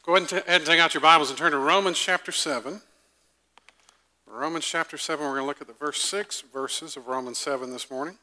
Go ahead and take out your Bibles and turn to Romans chapter 7. Romans chapter 7, we're going to look at the verse 6 verses of Romans 7 this morning.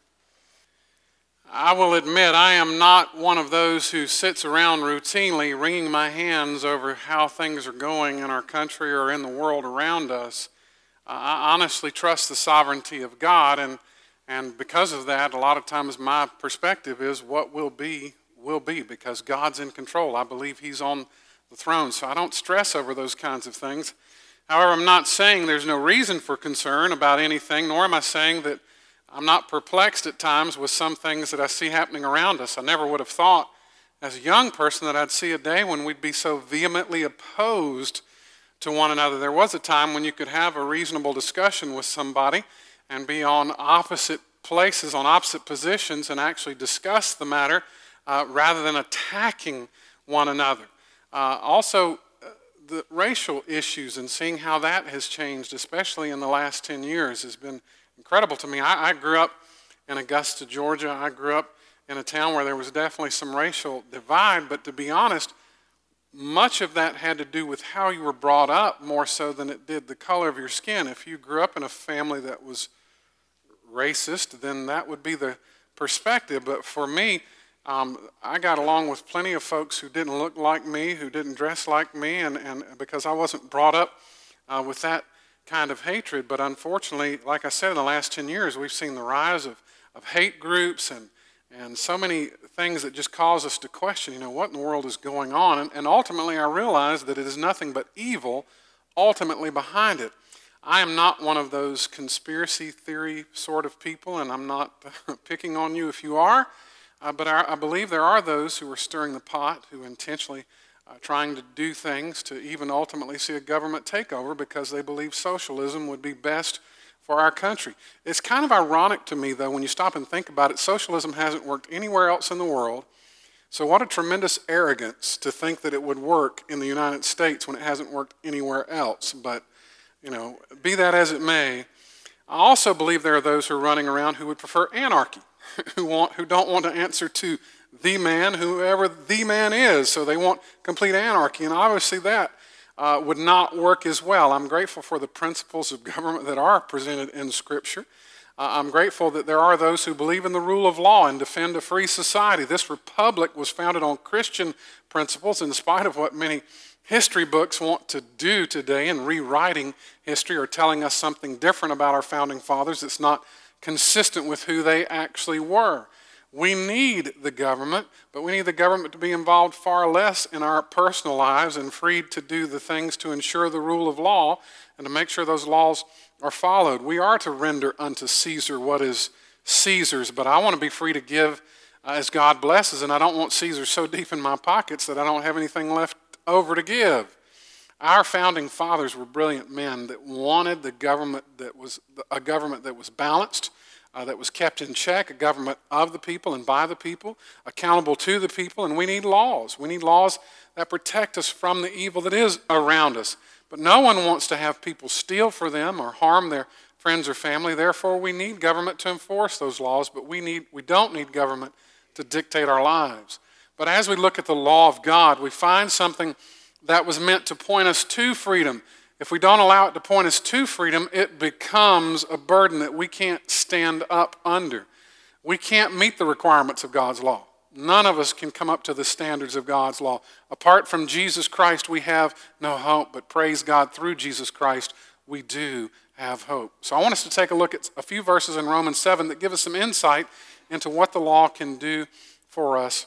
I will admit I am not one of those who sits around routinely wringing my hands over how things are going in our country or in the world around us. I honestly trust the sovereignty of God, and because of that, a lot of times my perspective is what will be, because God's in control. I believe He's on the throne, so I don't stress over those kinds of things. However, I'm not saying there's no reason for concern about anything, nor am I saying that I'm not perplexed at times with some things that I see happening around us. I never would have thought as a young person that I'd see a day when we'd be so vehemently opposed to one another. There was a time when you could have a reasonable discussion with somebody and be on opposite places, on opposite positions, and actually discuss the matter rather than attacking one another. Also, the racial issues and seeing how that has changed, especially in the last 10 years, has been incredible to me. I grew up in Augusta, Georgia. I grew up in a town where there was definitely some racial divide, but to be honest, much of that had to do with how you were brought up more so than it did the color of your skin. If you grew up in a family that was racist, then that would be the perspective. But for me, I got along with plenty of folks who didn't look like me, who didn't dress like me, and because I wasn't brought up with that kind of hatred. But unfortunately, like I said, in the last 10 years, we've seen the rise of hate groups and so many things that just cause us to question, what in the world is going on? And ultimately, I realized that it is nothing but evil ultimately behind it. I am not one of those conspiracy theory sort of people, and I'm not picking on you if you are. But I believe there are those who are stirring the pot, who intentionally trying to do things to even ultimately see a government takeover because they believe socialism would be best for our country. It's kind of ironic to me, though, when you stop and think about it. Socialism hasn't worked anywhere else in the world. So what a tremendous arrogance to think that it would work in the United States when it hasn't worked anywhere else. But, be that as it may, I also believe there are those who are running around who would prefer anarchy. who don't want to answer to the man, whoever the man is. So they want complete anarchy, and obviously that would not work as well. I'm grateful for the principles of government that are presented in Scripture. I'm grateful that there are those who believe in the rule of law and defend a free society. This republic was founded on Christian principles, in spite of what many history books want to do today in rewriting history or telling us something different about our founding fathers. It's not consistent with who they actually were. We need the government, but we need the government to be involved far less in our personal lives and freed to do the things to ensure the rule of law and to make sure those laws are followed. We are to render unto Caesar what is Caesar's, but I want to be free to give as God blesses, and I don't want Caesar so deep in my pockets that I don't have anything left over to give. Our founding fathers were brilliant men that wanted the government that was a government that was balanced, that was kept in check, a government of the people and by the people, accountable to the people, and we need laws. We need laws that protect us from the evil that is around us. But no one wants to have people steal for them or harm their friends or family. Therefore, we need government to enforce those laws, but we don't need government to dictate our lives. But as we look at the law of God, we find something that was meant to point us to freedom. If we don't allow it to point us to freedom, it becomes a burden that we can't stand up under. We can't meet the requirements of God's law. None of us can come up to the standards of God's law. Apart from Jesus Christ, we have no hope, but praise God, through Jesus Christ, we do have hope. So I want us to take a look at a few verses in Romans 7 that give us some insight into what the law can do for us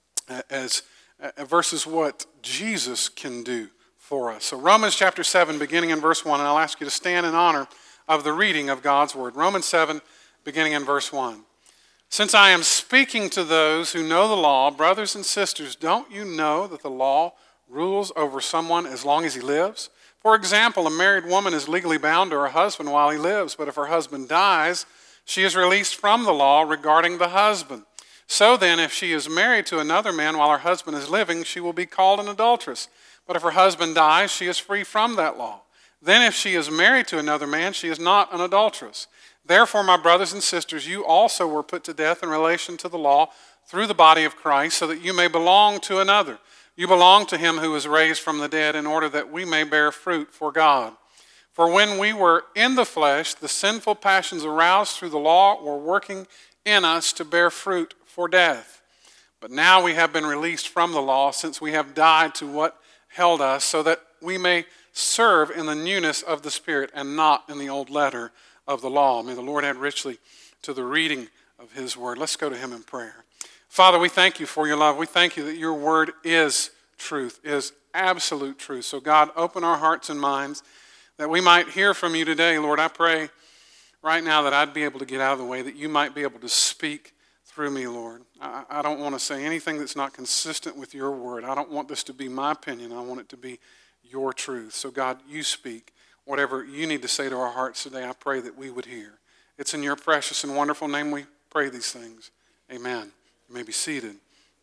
versus what Jesus can do for us. So Romans chapter 7, beginning in verse 1, and I'll ask you to stand in honor of the reading of God's word. Romans 7, beginning in verse 1. Since I am speaking to those who know the law, brothers and sisters, don't you know that the law rules over someone as long as he lives? For example, a married woman is legally bound to her husband while he lives, but if her husband dies, she is released from the law regarding the husband. So then, if she is married to another man while her husband is living, she will be called an adulteress. But if her husband dies, she is free from that law. Then if she is married to another man, she is not an adulteress. Therefore, my brothers and sisters, you also were put to death in relation to the law through the body of Christ, so that you may belong to another, You belong to him who was raised from the dead in order that we may bear fruit for God. For when we were in the flesh, the sinful passions aroused through the law were working in us to bear fruit for death. But now we have been released from the law, since we have died to what held us, so that we may serve in the newness of the Spirit and not in the old letter of the law. May the Lord add richly to the reading of his word. Let's go to him in prayer. Father, we thank you for your love. We thank you that your word is truth, is absolute truth. So God, open our hearts and minds that we might hear from you today. Lord, I pray right now that I'd be able to get out of the way, that you might be able to speak through me, Lord. I don't want to say anything that's not consistent with your word. I don't want this to be my opinion. I want it to be your truth. So God, you speak. Whatever you need to say to our hearts today, I pray that we would hear. It's in your precious and wonderful name we pray these things. Amen. You may be seated.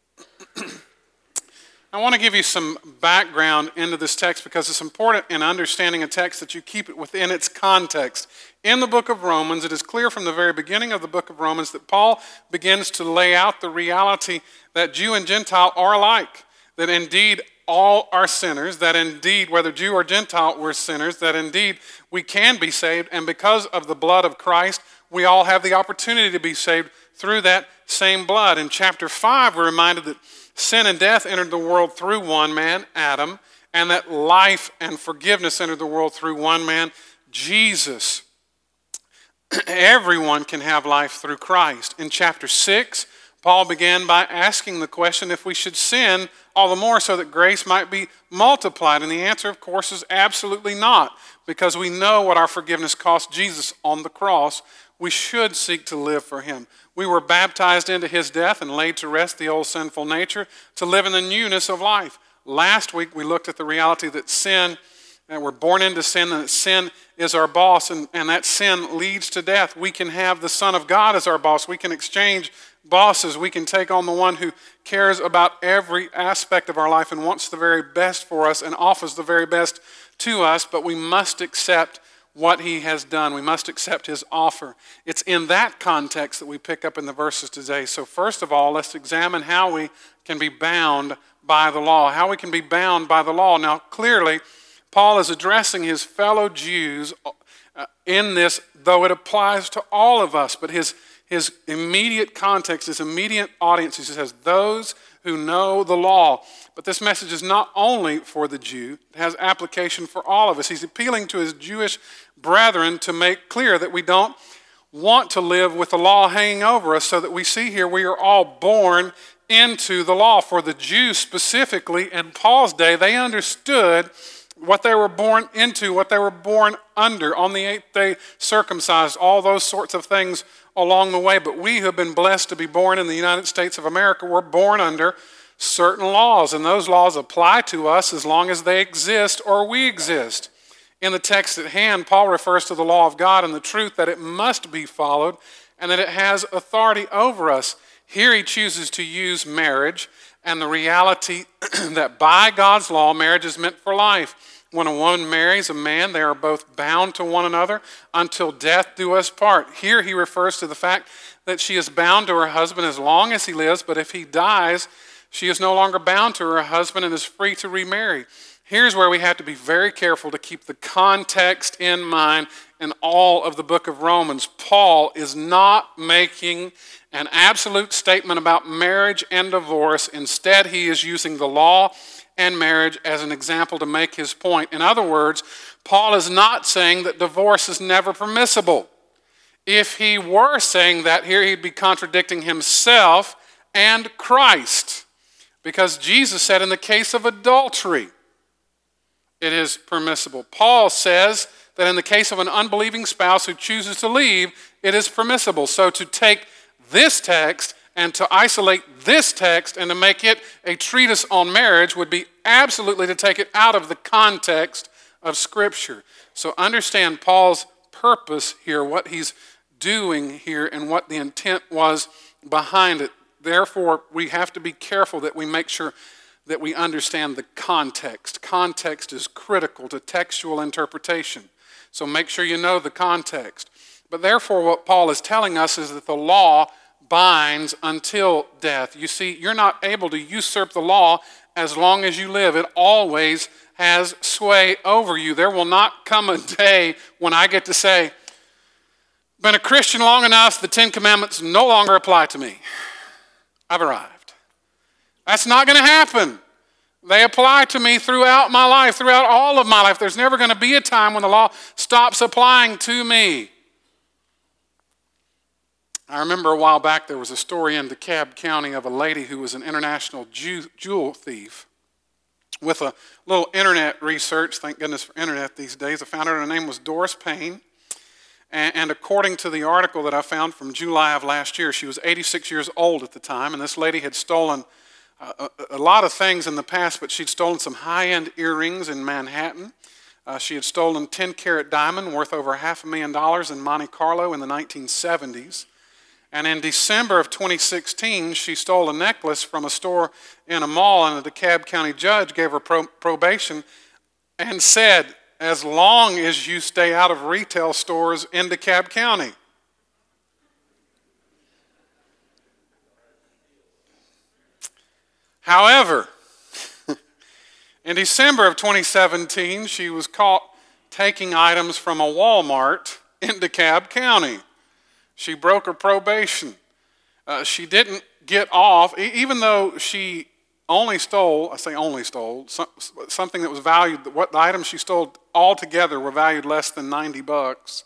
I want to give you some background into this text because it's important in understanding a text that you keep it within its context. In the book of Romans, it is clear from the very beginning of the book of Romans that Paul begins to lay out the reality that Jew and Gentile are alike, that indeed all are sinners, that indeed, whether Jew or Gentile, we're sinners, that indeed we can be saved, and because of the blood of Christ, we all have the opportunity to be saved through that same blood. In chapter 5, we're reminded that sin and death entered the world through one man, Adam, and that life and forgiveness entered the world through one man, Jesus. Everyone can have life through Christ. In chapter 6, Paul began by asking the question if we should sin all the more so that grace might be multiplied. And the answer, of course, is absolutely not, because we know what our forgiveness cost Jesus on the cross. We should seek to live for him. We were baptized into his death and laid to rest the old sinful nature to live in the newness of life. Last week, we looked at the reality that sin, and we're born into sin, and that sin is our boss, and that sin leads to death. We can have the Son of God as our boss. We can exchange bosses. We can take on the one who cares about every aspect of our life and wants the very best for us and offers the very best to us, but we must accept what he has done. We must accept his offer. It's in that context that we pick up in the verses today. So first of all, let's examine how we can be bound by the law. How we can be bound by the law. Now, clearly, Paul is addressing his fellow Jews in this, though it applies to all of us. But his immediate context, his immediate audience, he says, those who know the law. But this message is not only for the Jew, it has application for all of us. He's appealing to his Jewish brethren to make clear that we don't want to live with the law hanging over us, so that we see here we are all born into the law. For the Jews specifically in Paul's day, they understood what they were born into, what they were born under. On the 8th day circumcised, all those sorts of things along the way. But we who have been blessed to be born in the United States of America, we're born under certain laws, and those laws apply to us as long as they exist or we exist. In the text at hand, Paul refers to the law of God and the truth that it must be followed and that it has authority over us. Here he chooses to use marriage and the reality that by God's law, marriage is meant for life. When a woman marries a man, they are both bound to one another until death do us part. Here he refers to the fact that she is bound to her husband as long as he lives, but if he dies, she is no longer bound to her husband and is free to remarry. Here's where we have to be very careful to keep the context in mind in all of the book of Romans. Paul is not making an absolute statement about marriage and divorce. Instead, he is using the law and marriage as an example to make his point. In other words, Paul is not saying that divorce is never permissible. If he were saying that here, he'd be contradicting himself and Christ. Because Jesus said in the case of adultery, it is permissible. Paul says that in the case of an unbelieving spouse who chooses to leave, it is permissible. So to take this text and to isolate this text and to make it a treatise on marriage would be absolutely to take it out of the context of Scripture. So understand Paul's purpose here, what he's doing here, and what the intent was behind it. Therefore, we have to be careful that we make sure that we understand the context. Context is critical to textual interpretation. So make sure you know the context. But therefore, what Paul is telling us is that the law binds until death. You see, you're not able to usurp the law as long as you live. It always has sway over you. There will not come a day when I get to say, been a Christian long enough, the Ten Commandments no longer apply to me. I've arrived. That's not going to happen. They apply to me throughout my life, throughout all of my life. There's never going to be a time when the law stops applying to me. I remember a while back there was a story in DeKalb County of a lady who was an international jewel thief. With a little internet research, thank goodness for internet these days, I found out her name was Doris Payne. And according to the article that I found from July of last year, she was 86 years old at the time, and this lady had stolen a lot of things in the past, but she'd stolen some high-end earrings in Manhattan. She had stolen 10-carat diamond worth over $500,000 in Monte Carlo in the 1970s. And in December of 2016, she stole a necklace from a store in a mall, and a DeKalb County judge gave her probation and said, as long as you stay out of retail stores in DeKalb County. However, in December of 2017, she was caught taking items from a Walmart in DeKalb County. She broke her probation. She didn't get off, even though she only stole, I say only stole, something that was valued, what the items she stole altogether were valued less than $90.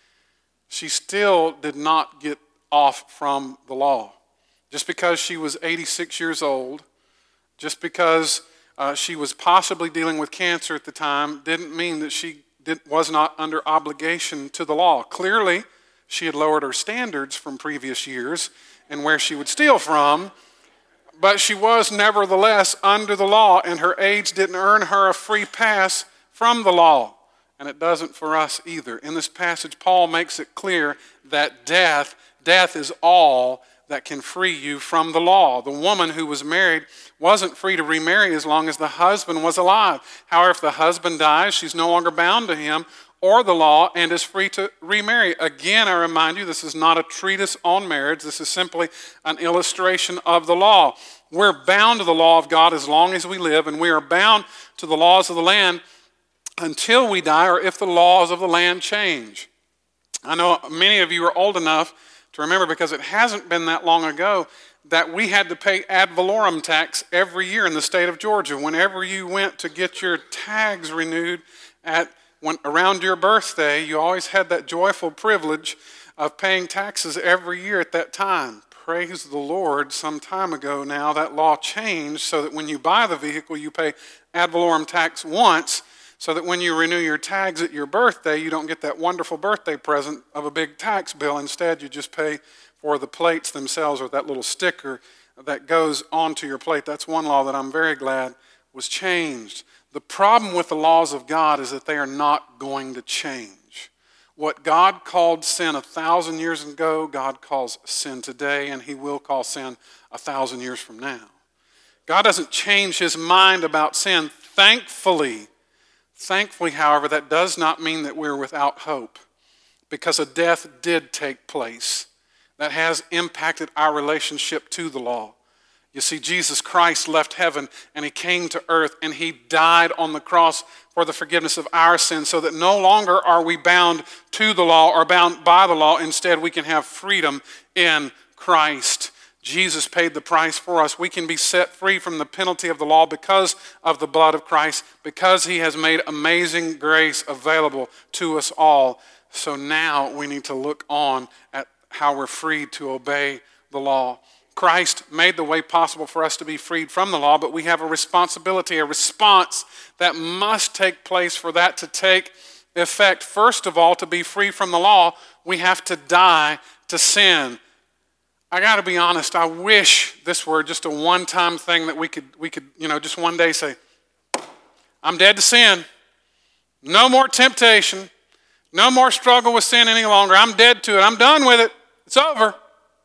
She still did not get off from the law. Just because she was 86 years old, just because she was possibly dealing with cancer at the time, didn't mean that she was not under obligation to the law. Clearly, she had lowered her standards from previous years and where she would steal from, but she was nevertheless under the law, and her age didn't earn her a free pass from the law. And it doesn't for us either. In this passage, Paul makes it clear that death is all that can free you from the law. The woman who was married wasn't free to remarry as long as the husband was alive. However, if the husband dies, she's no longer bound to him or the law and is free to remarry. Again, I remind you, this is not a treatise on marriage. This is simply an illustration of the law. We're bound to the law of God as long as we live, and we are bound to the laws of the land until we die, or if the laws of the land change. I know many of you are old enough to remember, because it hasn't been that long ago, that we had to pay ad valorem tax every year in the state of Georgia. Whenever you went to get your tags renewed around your birthday, you always had that joyful privilege of paying taxes every year at that time. Praise the Lord, some time ago now that law changed so that when you buy the vehicle, you pay ad valorem tax once, so that when you renew your tags at your birthday, you don't get that wonderful birthday present of a big tax bill. Instead, you just pay for the plates themselves, or that little sticker that goes onto your plate. That's one law that I'm very glad was changed. The problem with the laws of God is that they are not going to change. What God called sin 1,000 years ago, God calls sin today, and he will call sin 1,000 years from now. God doesn't change his mind about sin. Thankfully, however, that does not mean that we're without hope, because a death did take place that has impacted our relationship to the law. You see, Jesus Christ left heaven and he came to earth and he died on the cross for the forgiveness of our sins, so that no longer are we bound to the law or bound by the law. Instead, we can have freedom in Christ. Jesus paid the price for us. We can be set free from the penalty of the law because of the blood of Christ, because he has made amazing grace available to us all. So now we need to look on at how we're freed to obey the law. Christ made the way possible for us to be freed from the law, but we have a responsibility, a response that must take place for that to take effect. First of all, to be free from the law, we have to die to sin. I got to be honest, I wish this were just a one-time thing that we could, just one day say, I'm dead to sin. No more temptation. No more struggle with sin any longer. I'm dead to it. I'm done with it. It's over.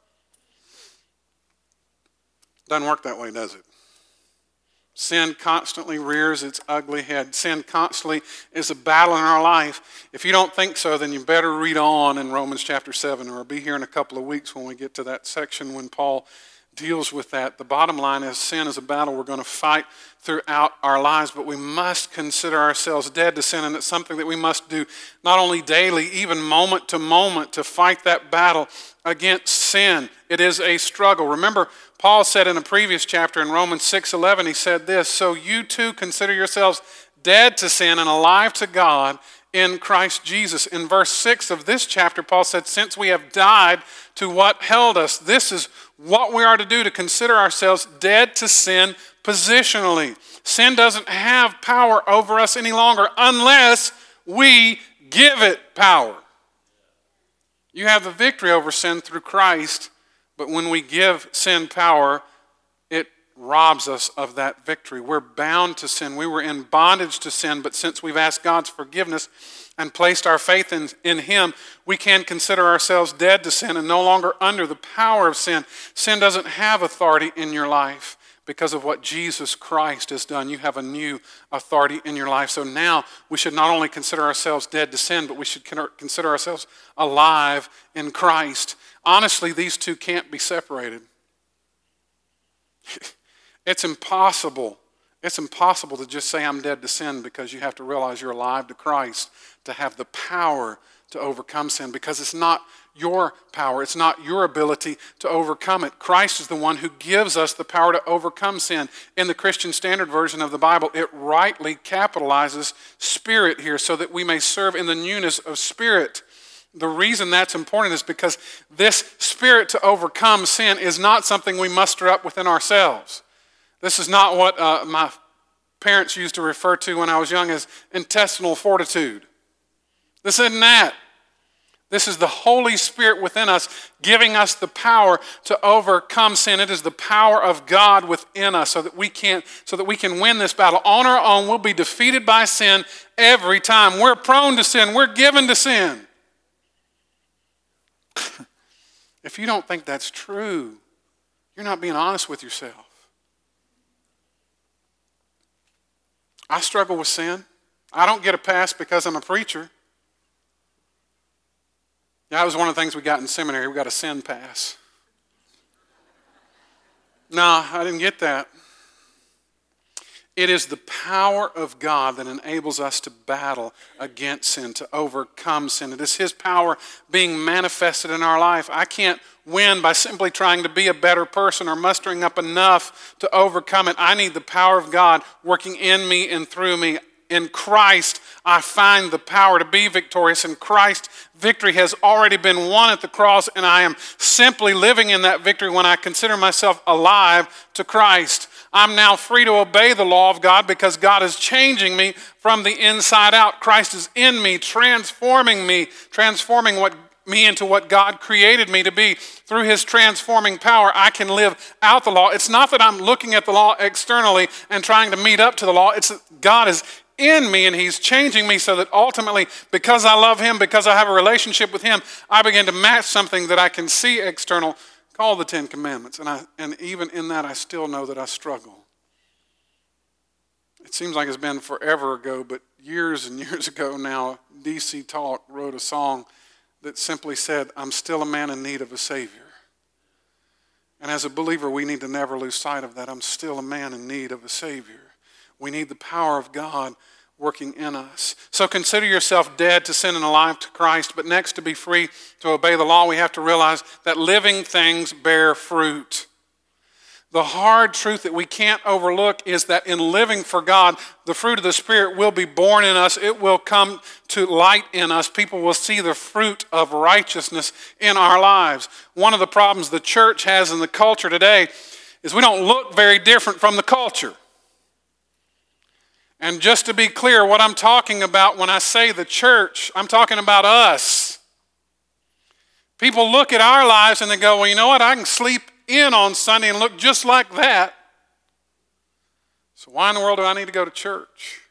Doesn't work that way, does it? Sin constantly rears its ugly head. Sin constantly is a battle in our life. If you don't think so, then you better read on in Romans chapter 7, or be here in a couple of weeks when we get to that section when Paul deals with that. The bottom line is sin is a battle we're going to fight throughout our lives, but we must consider ourselves dead to sin, and it's something that we must do not only daily, even moment to moment, to fight that battle against sin. It is a struggle. Remember, Paul said in a previous chapter in Romans 6:11, he said this, "So you too consider yourselves dead to sin and alive to God in Christ Jesus." In verse 6 of this chapter, Paul said, "Since we have died to what held us," this is what we are to do, to consider ourselves dead to sin positionally. Sin doesn't have power over us any longer unless we give it power. You have the victory over sin through Christ, but when we give sin power, it robs us of that victory. We're bound to sin. We were in bondage to sin, but since we've asked God's forgiveness and placed our faith in Him, we can consider ourselves dead to sin and no longer under the power of sin. Sin doesn't have authority in your life because of what Jesus Christ has done. You have a new authority in your life. So now we should not only consider ourselves dead to sin, but we should consider ourselves alive in Christ. Honestly, these two can't be separated. It's impossible. It's impossible to just say I'm dead to sin, because you have to realize you're alive to Christ to have the power to overcome sin, because it's not your power. It's not your ability to overcome it. Christ is the one who gives us the power to overcome sin. In the Christian Standard Version of the Bible, it rightly capitalizes spirit here so that we may serve in the newness of spirit. The reason that's important is because this spirit to overcome sin is not something we muster up within ourselves. This is not what my parents used to refer to when I was young as intestinal fortitude. This isn't that. This is the Holy Spirit within us giving us the power to overcome sin. It is the power of God within us so that we can win this battle. On our own, we'll be defeated by sin every time. We're prone to sin. We're given to sin. If you don't think that's true, you're not being honest with yourself. I struggle with sin. I don't get a pass because I'm a preacher. That was one of the things we got in seminary. We got a sin pass. No, I didn't get that. It is the power of God that enables us to battle against sin, to overcome sin. It is His power being manifested in our life. I can't win by simply trying to be a better person or mustering up enough to overcome it. I need the power of God working in me and through me. In Christ, I find the power to be victorious. In Christ, victory has already been won at the cross, and I am simply living in that victory when I consider myself alive to Christ. I'm now free to obey the law of God because God is changing me from the inside out. Christ is in me, transforming me into what God created me to be. Through His transforming power, I can live out the law. It's not that I'm looking at the law externally and trying to meet up to the law. It's that God is in me and He's changing me so that ultimately, because I love Him, because I have a relationship with Him, I begin to match something that I can see external, called the Ten Commandments. And even in that, I still know that I struggle. It seems like it's been forever ago, but years and years ago now, DC Talk wrote a song that simply said, "I'm still a man in need of a Savior." And as a believer, we need to never lose sight of that. I'm still a man in need of a Savior. We need the power of God working in us. So consider yourself dead to sin and alive to Christ. But next, to be free to obey the law, we have to realize that living things bear fruit. The hard truth that we can't overlook is that in living for God, the fruit of the Spirit will be born in us. It will come to light in us. People will see the fruit of righteousness in our lives. One of the problems the church has in the culture today is we don't look very different from the culture. And just to be clear, what I'm talking about when I say the church, I'm talking about us. People look at our lives and they go, well, you know what? I can sleep in on Sunday and look just like that. So why in the world do I need to go to church?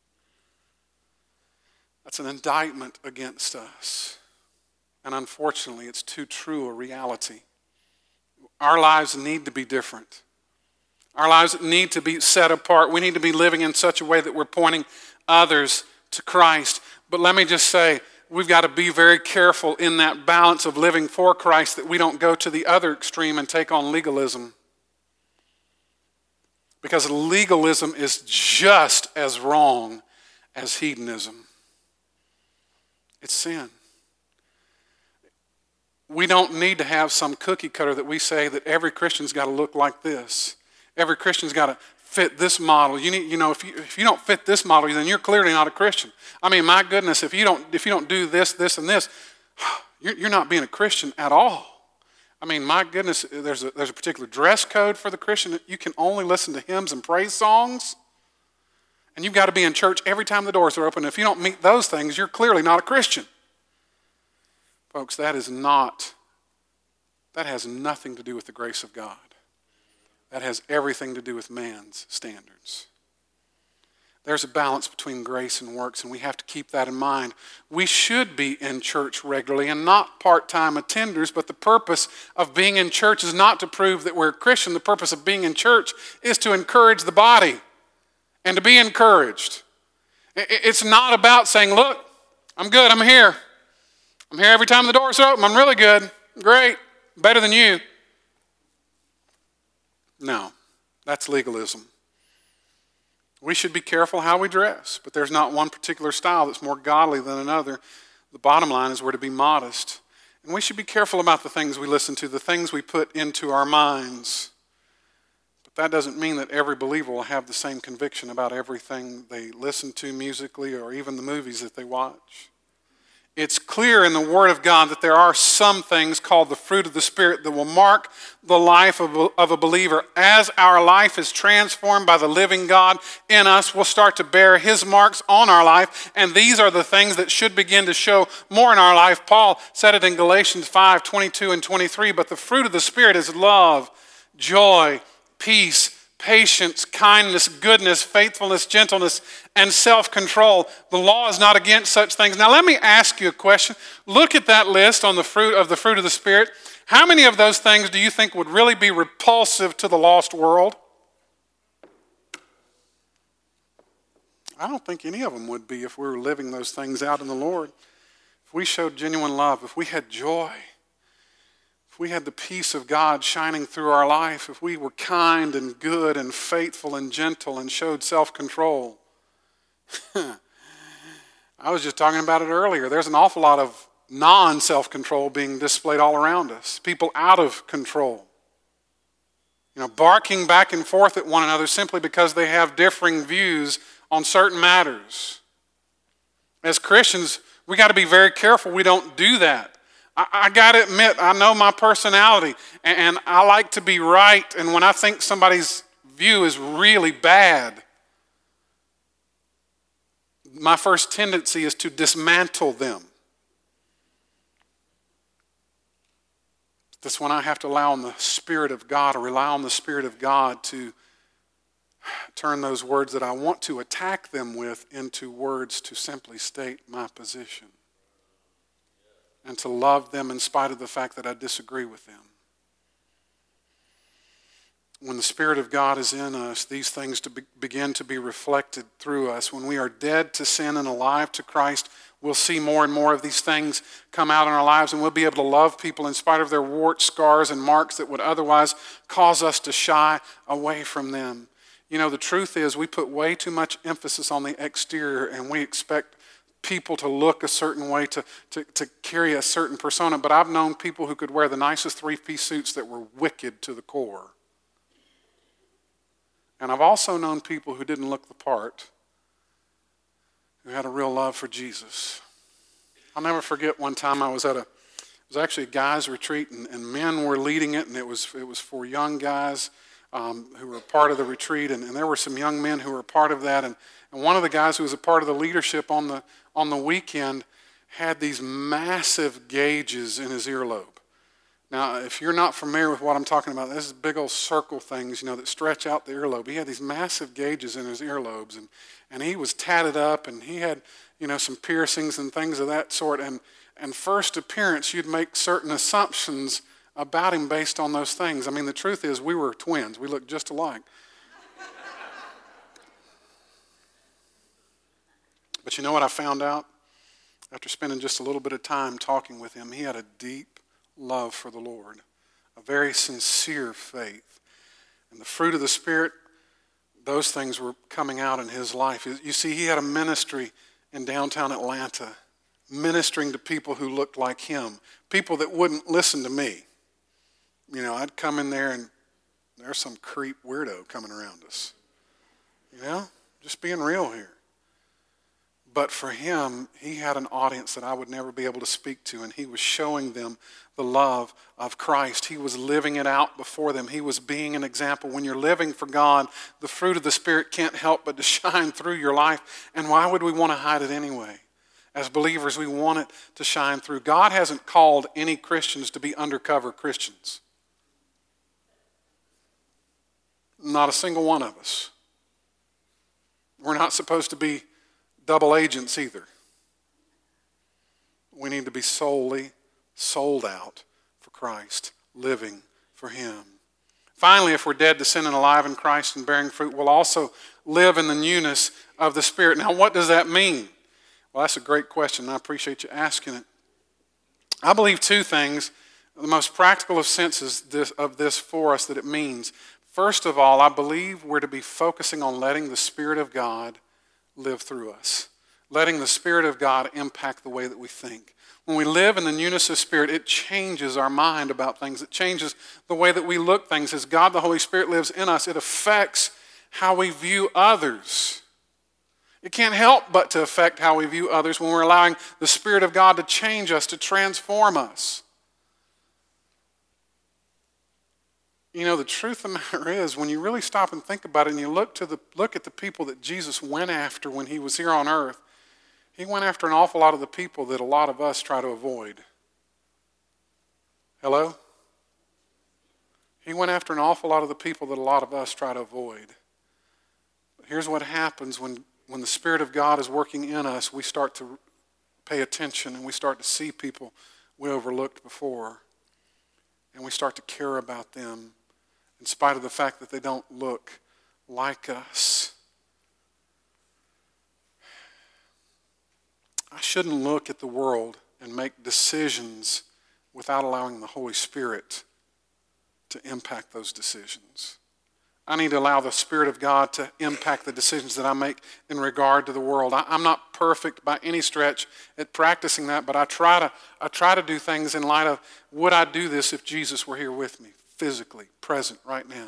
That's an indictment against us. And unfortunately, it's too true a reality. Our lives need to be different. Our lives need to be set apart. We need to be living in such a way that we're pointing others to Christ. But let me just say, we've got to be very careful in that balance of living for Christ that we don't go to the other extreme and take on legalism. Because legalism is just as wrong as hedonism. It's sin. We don't need to have some cookie cutter that we say that every Christian's got to look like this. Every Christian's got to fit this model. If you don't fit this model, then you're clearly not a Christian. I mean, my goodness, if you don't do this, this, and this, you're not being a Christian at all. I mean, my goodness, there's a particular dress code for the Christian. You can only listen to hymns and praise songs. And you've got to be in church every time the doors are open. If you don't meet those things, you're clearly not a Christian. Folks, that has nothing to do with the grace of God. That has everything to do with man's standards. There's a balance between grace and works, and we have to keep that in mind. We should be in church regularly and not part-time attenders, but the purpose of being in church is not to prove that we're a Christian. The purpose of being in church is to encourage the body and to be encouraged. It's not about saying, look, I'm good, I'm here. I'm here every time the doors are open. I'm really good, great, better than you. No, that's legalism. We should be careful how we dress, but there's not one particular style that's more godly than another. The bottom line is we're to be modest. And we should be careful about the things we listen to, the things we put into our minds. But that doesn't mean that every believer will have the same conviction about everything they listen to musically or even the movies that they watch. It's clear in the Word of God that there are some things called the fruit of the Spirit that will mark the life of a believer. As our life is transformed by the living God in us, we'll start to bear His marks on our life, and these are the things that should begin to show more in our life. Paul said it in Galatians 5:22 and 23, but the fruit of the Spirit is love, joy, peace, patience, kindness, goodness, faithfulness, gentleness, and self-control. The law is not against such things. Now let me ask you a question. Look at that list on the fruit of the Spirit. How many of those things do you think would really be repulsive to the lost world? I don't think any of them would be if we were living those things out in the Lord. If we showed genuine love, if we had joy, if we had the peace of God shining through our life, if we were kind and good and faithful and gentle and showed self-control. I was just talking about it earlier. There's an awful lot of non-self-control being displayed all around us. People out of control. Barking back and forth at one another simply because they have differing views on certain matters. As Christians, we got to be very careful we don't do that. I got to admit, I know my personality, and I like to be right, and when I think somebody's view is really bad, my first tendency is to dismantle them. That's when I have to allow on the Spirit of God, or rely on the Spirit of God to turn those words that I want to attack them with into words to simply state my position. And to love them in spite of the fact that I disagree with them. When the Spirit of God is in us, these things begin to be reflected through us. When we are dead to sin and alive to Christ, we'll see more and more of these things come out in our lives, and we'll be able to love people in spite of their warts, scars, and marks that would otherwise cause us to shy away from them. The truth is we put way too much emphasis on the exterior, and we expect people to look a certain way, to carry a certain persona. But I've known people who could wear the nicest three-piece suits that were wicked to the core. And I've also known people who didn't look the part, who had a real love for Jesus. I'll never forget one time it was actually a guys' retreat, and men were leading it, and it was for young guys who were part of the retreat, and there were some young men who were part of that, and one of the guys who was a part of the leadership on the weekend had these massive gauges in his earlobe. Now, if you're not familiar with what I'm talking about, this is big old circle things, that stretch out the earlobe. He had these massive gauges in his earlobes, and he was tatted up, and he had, some piercings and things of that sort. And first appearance, you'd make certain assumptions about him based on those things. I mean, the truth is we were twins. We looked just alike. But you know what I found out? After spending just a little bit of time talking with him, he had a deep love for the Lord, a very sincere faith. And the fruit of the Spirit those things were coming out in his life. You see, he had a ministry in downtown Atlanta, ministering to people who looked like him, people that wouldn't listen to me. You know, I'd come in there and there's some creep weirdo coming around us. You know, just being real here. But for him, he had an audience that I would never be able to speak to, and he was showing them the love of Christ. He was living it out before them. He was being an example. When you're living for God, the fruit of the Spirit can't help but to shine through your life. And why would we want to hide it anyway? As believers, we want it to shine through. God hasn't called any Christians to be undercover Christians. Not a single one of us. We're not supposed to be double agents either. We need to be solely sold out for Christ, living for him. Finally, if we're dead to sin and alive in Christ and bearing fruit, we'll also live in the newness of the Spirit. Now, what does that mean? Well, that's a great question, and I appreciate you asking it. I believe two things, the most practical of senses of this for us that it means. First of all, I believe we're to be focusing on letting the Spirit of God live through us. Letting the Spirit of God impact the way that we think. When we live in the newness of Spirit, it changes our mind about things. It changes the way that we look at things. As God, the Holy Spirit, lives in us, it affects how we view others. It can't help but to affect how we view others when we're allowing the Spirit of God to change us, to transform us. You know, the truth of the matter is, when you really stop and think about it and you look at the people that Jesus went after when he was here on earth, he went after an awful lot of the people that a lot of us try to avoid. Hello? He went after an awful lot of the people that a lot of us try to avoid. But here's what happens when the Spirit of God is working in us. We start to pay attention and we start to see people we overlooked before. And we start to care about them in spite of the fact that they don't look like us. I shouldn't look at the world and make decisions without allowing the Holy Spirit to impact those decisions. I need to allow the Spirit of God to impact the decisions that I make in regard to the world. I'm not perfect by any stretch at practicing that, but I try to do things in light of, would I do this if Jesus were here with me, physically present right now?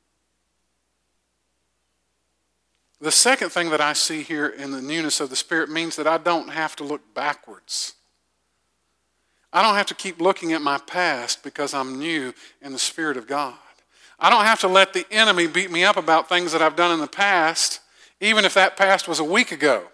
The second thing that I see here in the newness of the Spirit means that I don't have to look backwards. I don't have to keep looking at my past because I'm new in the Spirit of God. I don't have to let the enemy beat me up about things that I've done in the past, even if that past was a week ago.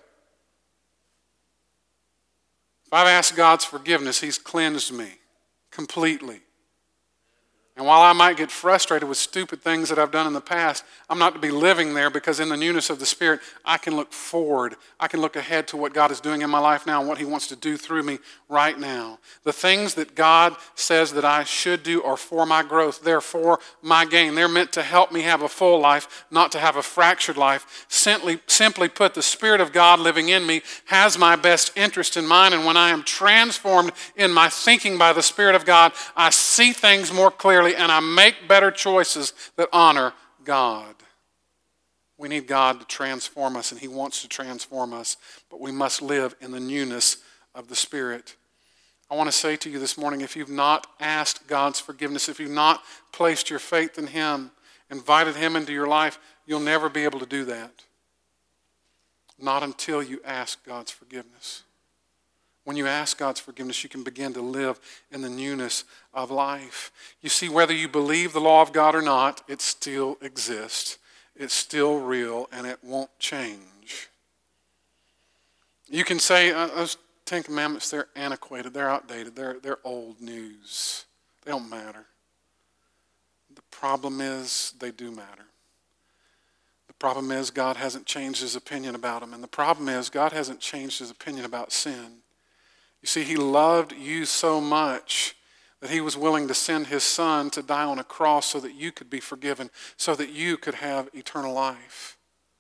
If I've asked God's forgiveness, he's cleansed me completely. And while I might get frustrated with stupid things that I've done in the past, I'm not to be living there, because in the newness of the Spirit, I can look forward. I can look ahead to what God is doing in my life now and what he wants to do through me right now. The things that God says that I should do are for my growth. They're for my gain. They're meant to help me have a full life, not to have a fractured life. Simply put, the Spirit of God living in me has my best interest in mind. And when I am transformed in my thinking by the Spirit of God, I see things more clearly and I make better choices that honor God. We need God to transform us, and he wants to transform us, but we must live in the newness of the Spirit. I want to say to you this morning, if you've not asked God's forgiveness, if you've not placed your faith in him, invited him into your life, you'll never be able to do that. Not until you ask God's forgiveness. When you ask God's forgiveness, you can begin to live in the newness of life. You see, whether you believe the law of God or not, it still exists. It's still real, and it won't change. You can say, those Ten Commandments, they're antiquated, they're outdated, they're old news. They don't matter. The problem is, they do matter. The problem is, God hasn't changed his opinion about them. And the problem is, God hasn't changed his opinion about sin. You see, he loved you so much that he was willing to send his son to die on a cross so that you could be forgiven, so that you could have eternal life.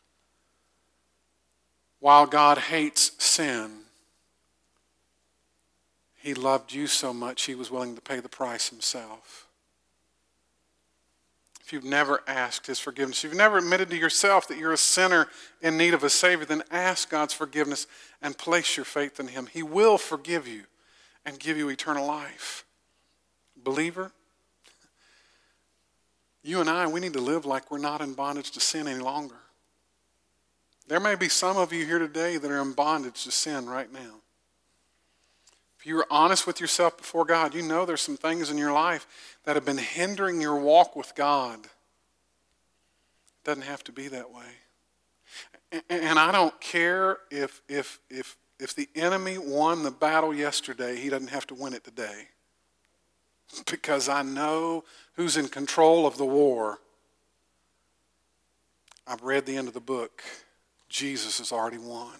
While God hates sin, he loved you so much he was willing to pay the price himself. if you've never asked his forgiveness, if you've never admitted to yourself that you're a sinner in need of a Savior, then ask God's forgiveness and place your faith in him. He will forgive you and give you eternal life. Believer, you and I, we need to live like we're not in bondage to sin any longer. There may be some of you here today that are in bondage to sin right now. If you're honest with yourself before God, you know there's some things in your life that have been hindering your walk with God. It doesn't have to be that way. And I don't care if the enemy won the battle yesterday, he doesn't have to win it today. Because I know who's in control of the war. I've read the end of the book. Jesus has already won.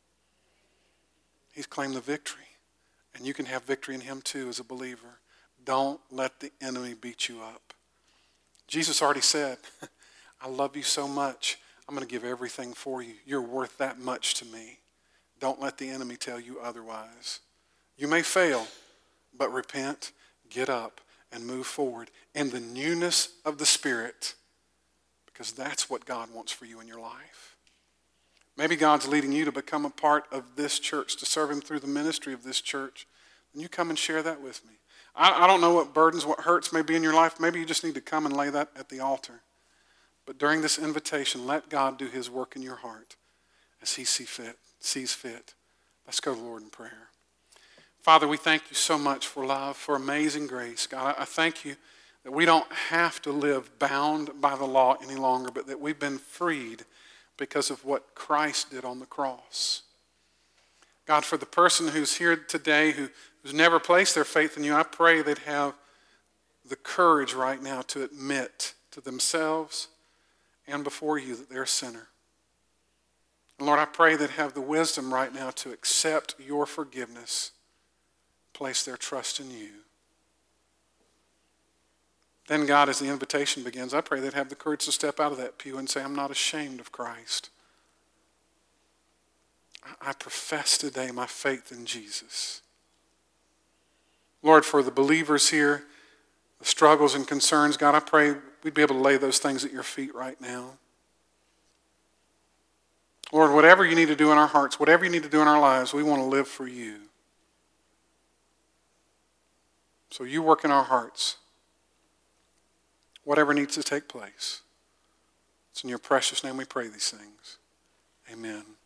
He's claimed the victory. And you can have victory in him too as a believer. Don't let the enemy beat you up. Jesus already said, I love you so much, I'm going to give everything for you. You're worth that much to me. Don't let the enemy tell you otherwise. You may fail, but repent, get up, and move forward in the newness of the Spirit, because that's what God wants for you in your life. Maybe God's leading you to become a part of this church, to serve him through the ministry of this church. And you come and share that with me. I don't know what burdens, what hurts may be in your life. Maybe you just need to come and lay that at the altar. But during this invitation, let God do his work in your heart as he sees fit. Let's go to the Lord in prayer. Father, we thank you so much for love, for amazing grace. God, I thank you that we don't have to live bound by the law any longer, but that we've been freed because of what Christ did on the cross. God, for the person who's here today who's never placed their faith in you, I pray they'd have the courage right now to admit to themselves and before you that they're a sinner. And Lord, I pray they'd have the wisdom right now to accept your forgiveness, place their trust in you. Then, God, as the invitation begins, I pray they'd have the courage to step out of that pew and say, I'm not ashamed of Christ. I profess today my faith in Jesus. Lord, for the believers here, the struggles and concerns, God, I pray we'd be able to lay those things at your feet right now. Lord, whatever you need to do in our hearts, whatever you need to do in our lives, we want to live for you. So you work in our hearts. Whatever needs to take place. It's in your precious name we pray these things. Amen.